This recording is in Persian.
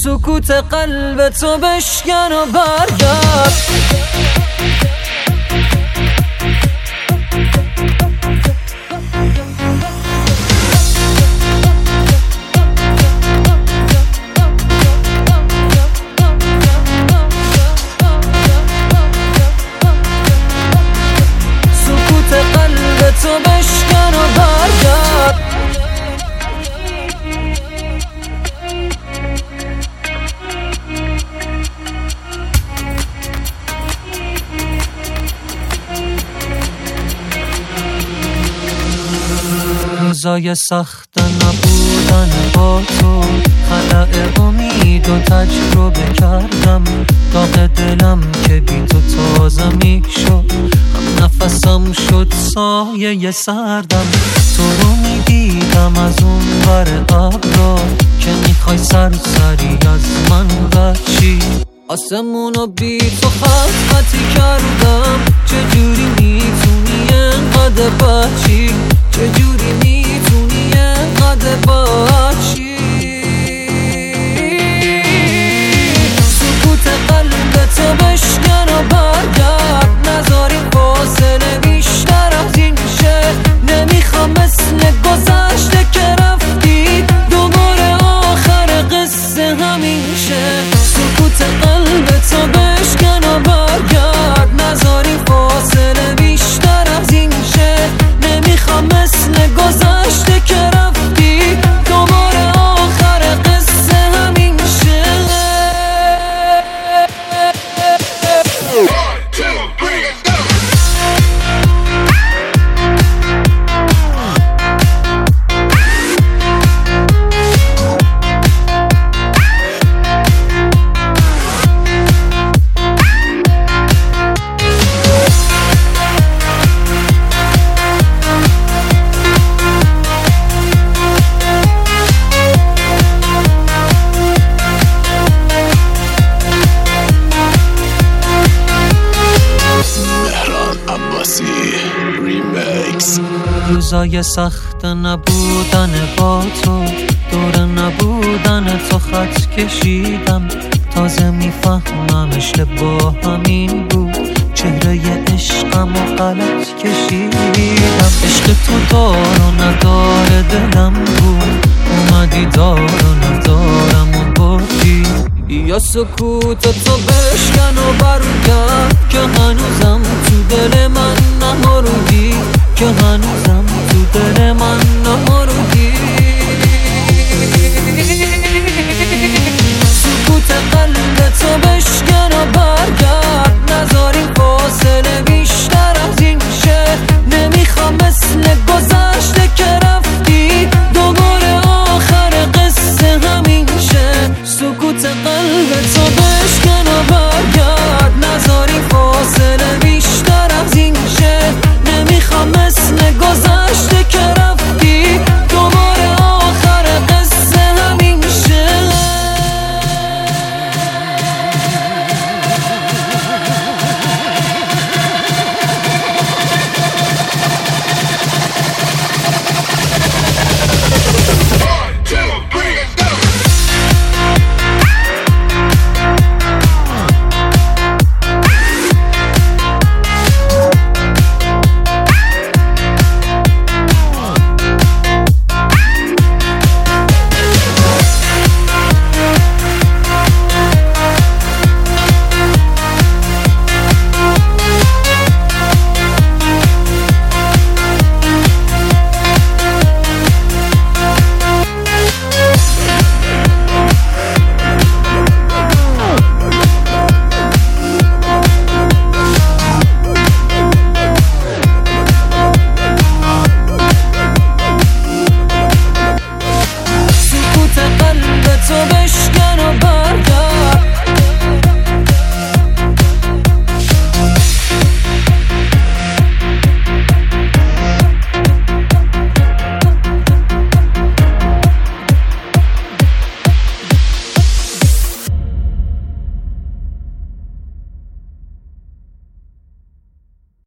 سکوت قلب تو بشکن و برگرد. سکوت قلب تو بشکن و برگرد. روزای سخت نبودن با تو، خلأ امید و تجربه کردم. داغ دلم که بی تو تازه می شد، هم نفسم شد سایه سردم. تو رو می دیدم از اون ور ابرا، که میخوای سری از من بچی. آسمونو بی تو خطی کردم. چجوری میتونی انقدر بچی؟ چجوری میتونی انقدر بچی؟ سکوت قلب تو بشکن و برگرد. نذاری فاصله بیشتر از این شه. نمیخوام مثل گذشته که رفتی دوباره آخر قصه همین شه. سکوت قلب تو بشکن و برگرد. نذاری فاصله بیشتر از این شه. نمیخوام مثل گذشته که رفتی دوباره آخر قصه همین شه. روزای سخت نبودن با تو، دور نبودن تو خط کشیدم. تازه میفهمم اشتباه همین بود، چهره عشقم و غلط کشیدم. عشق تو دار و ندار دلم بود، اومدی دار و ندارم و بردی. یا سکوت تو بشکن و برگرد، که هنوزم تو دل من نمردی. که هنوزم تو دل من نمردی.